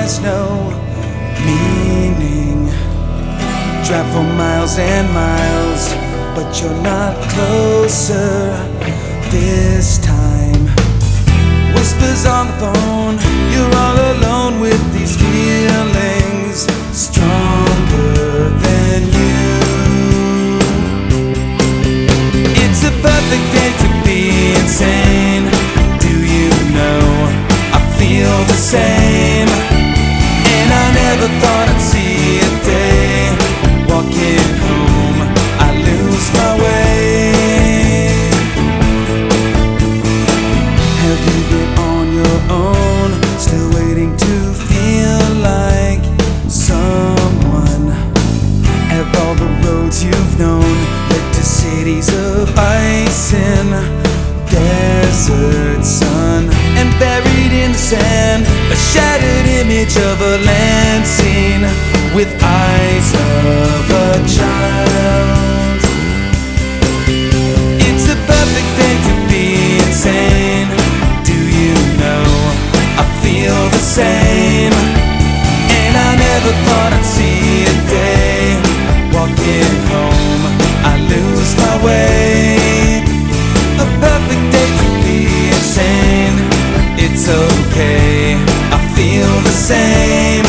has no meaning. Drive for miles and miles, but you're not closer this time. Whispers on the phone, you're all alone with these feelings stronger than you. It's a perfect day to be insane. Do you know I feel the same? And I never thought I'd see a day walking home, I lose my way. Have you been on your own, still waiting to feel like someone? Have all the roads you've known led to cities of ice and desert sun? And buried in the sand, a shattered image of a land scene with eyes of a child. It's a perfect day to be insane. Do you know I feel the same? And I never thought I'd see a day walking home, I lose my way. A perfect day to be insane. It's okay, I feel the same.